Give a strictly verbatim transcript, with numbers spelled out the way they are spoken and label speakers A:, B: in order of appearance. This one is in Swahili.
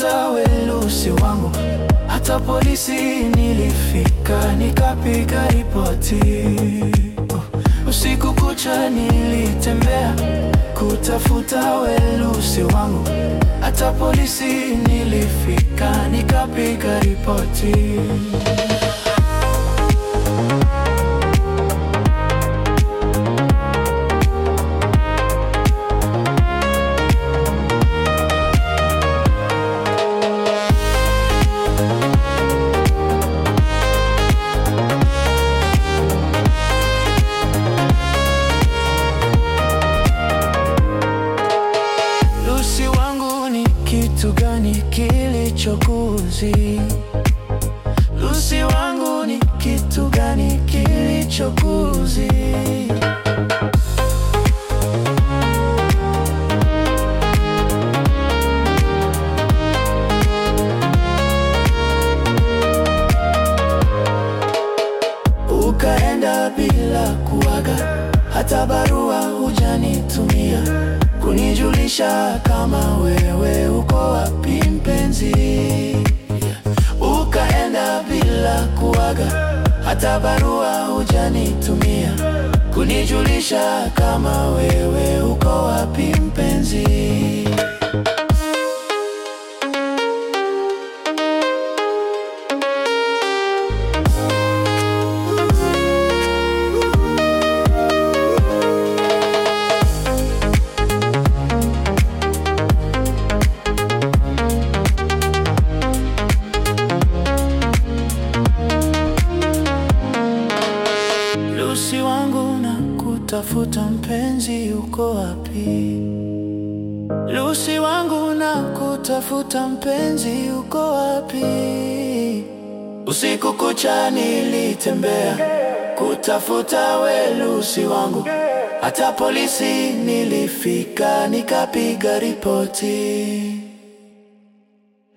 A: kutafuta welusi wangu, hata polisi nilifika nikapiga ripoti. Usiku kucha nilitembea kutafuta welusi wangu, hata polisi nilifika nikapiga ripoti. Lucy wangu, ni kitu gani kilichokuzi? Lucy wangu, ni kitu gani kilichokuzi? Ukaenda bila kuaga, hata barua hujanitumia kunijulisha kama wewe uko wapi mpenzi. Ukaenda bila kuaga, hata barua hujanitumia kunijulisha kama wewe uko wapi mpenzi. Lucy wangu, na kutafuta mpenzi uko wapi? Lucy wangu, na kutafuta mpenzi uko wapi? Usiku kucha nilitembea kutafuta we Lucy wangu, hata polisi nilifika nikapiga ripoti.